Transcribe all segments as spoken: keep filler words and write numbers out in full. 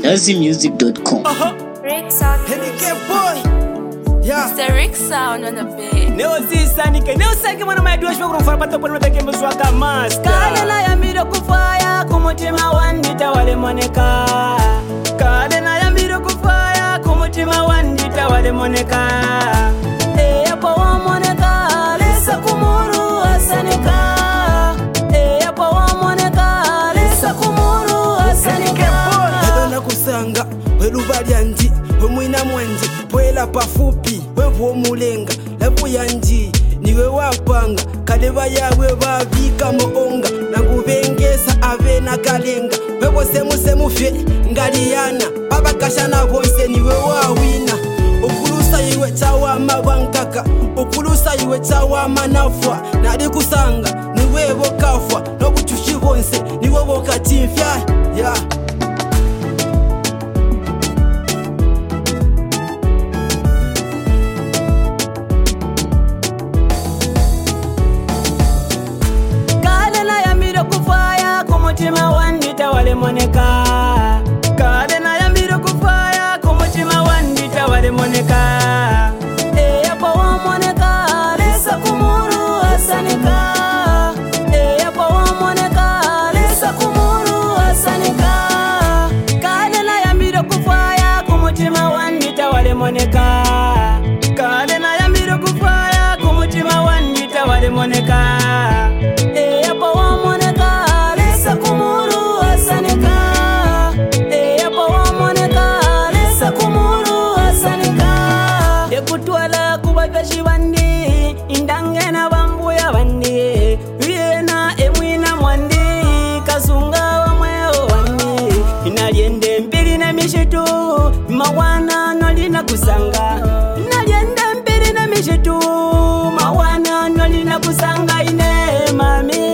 nazi music dot com. Uh-huh. Rick Sound. Henike boy. Yeah. It's the Rick Sound on the beat. Neo zisa nike neo sake mwana maidua shwa kurumfara pato poni matake mzwaka master. Kale na ya miro kufaya kumutima wandita wale moneka. Kale na ya miro kufaya kumutima wandita wale moneka. Eya pa wa moneka lesa kumuru asanika. Eya pa wa moneka lesa kumuru asanika. Hedona kusanga welubali andi wemwina mwenji pwela pafupi wevu omulenga levu yanji niwe wapanga kaleba yawe babika moonga nangubengesa abe na kalenga wewo semu semu fye ngaliyana abakashana bonse niwe wawina ukulusa iwe chawa mabankaka ukulusa iwe chawa manafwa nali kusanga niwe bokafwa no buchushi bonse niwe bokatimfya ya yeah. Kumutima wandita wale moneka. Kade na yambiro kufaya kumutima wandita wale moneka. Eya pa wa moneka lesa kumuru asanika. Eya pa wa moneka lesa kumuru asanika. Kade na yambiro kufaya kumutima wandita wale moneka. Kade na yambiro kufaya kumutima wandita wale moneka. Eya pa wa moneka kumuru asanika. Eya pa wa moneka lesa kumuru asanika. Dekutwala kubagashi bandi indange na bambu ya bandi Viena emwina mwandi kasunga wa mweo wandi inaliende mpili na mishitu mawana nolina kusanga inaliende mpili na mishitu mawana nolina kusanga ine mami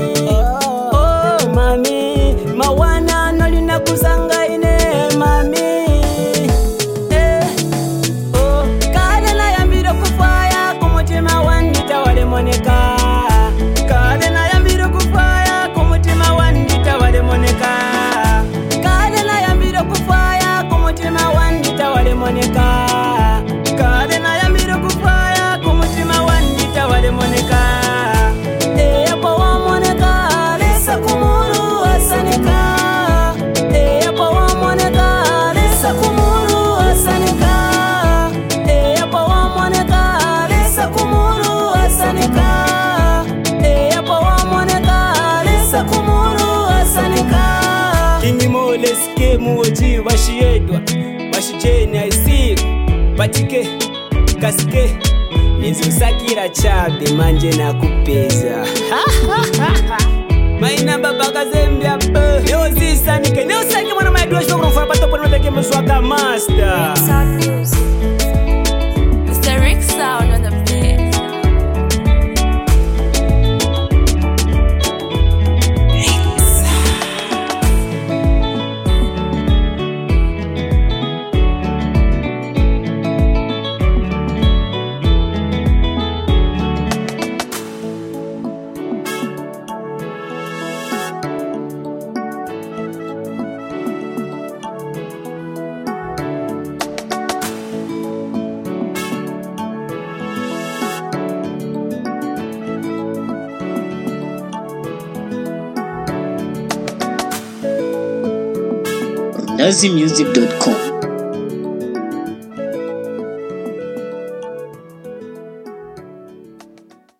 mawana nolina kusanga ine mami eh oh kale na yambiro kufaya kumutima wandita wale moneka. Kale na yambiro kufaya kumutima wandita wale moneka. Kale na yambiro kufaya kumutima wandita wale moneka. Kale na yambiro kufaya kumutima wandita wale moneka. Eya pa wa moneka lesa kumuru asanika. Eya pa wa moneka lesa kumuru asanika. Eya pa wa moneka lesa kumuru asanika. Eya pa wa moneka lesa kumuru asanika. Kingi mole ske muoji washiedwa washijeni aisi batike kasike nizusakira chabe manje na kupeza. Maina baba kazembia pe Neo zisa nike Neo sake mwana maidua shwa kurumfara pato poni matake mzwaka master. Sound music. It's the Rick Sound on the beat. nazi music dot com.